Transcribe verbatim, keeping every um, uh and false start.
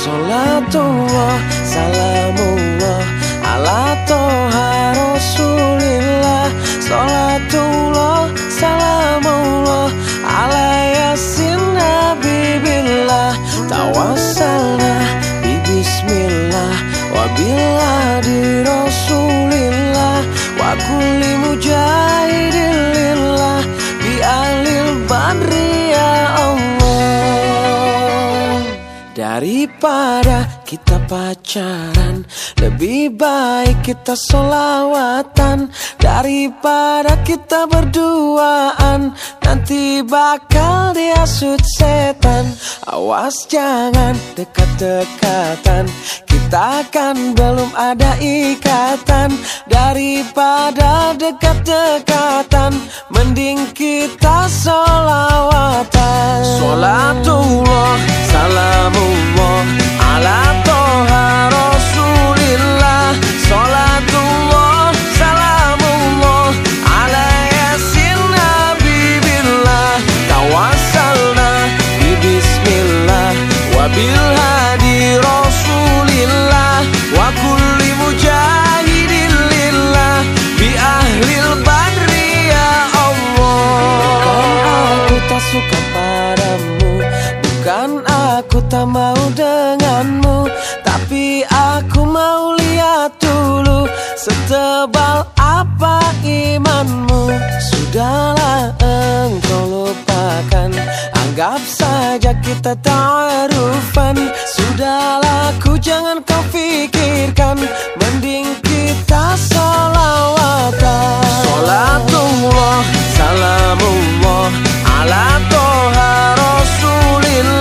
Salatullah, salamullah ala toha rasulillah. Salatullah, salamullah ala yasin habibillah. Tawassalna bi bismillah wa biladi rasulillah wa kulli mujahidin lillah bi ahlil badri ya Allah. Daripada kita pacaran, lebih baik kita solawatan. Daripada kita berduaan, nanti bakal dihasut setan. Awas jangan dekat-dekatan, kita kan belum ada ikatan. Daripada dekat-dekatan, mending kita solawatan. Salatullah, salamullah ala toha rasulillah. Salatullah, salamullah ala yasin habibillah. Tawassalna bi bismillah wa bilhadi rasulillah wa kulli mujahidin lillah bi ahlil badri ya Allah. Bukan aku tak suka padamu, bukan aku tak mau denganmu, tapi aku mau lihat dulu setebal apa imanmu. Sudahlah engkau lupakan, anggap saja kita ta'arufan. Sudahlah ku jangan kau fikirkan, mending kita solawatan. Salatullah, salamullah ala toha rasulillah.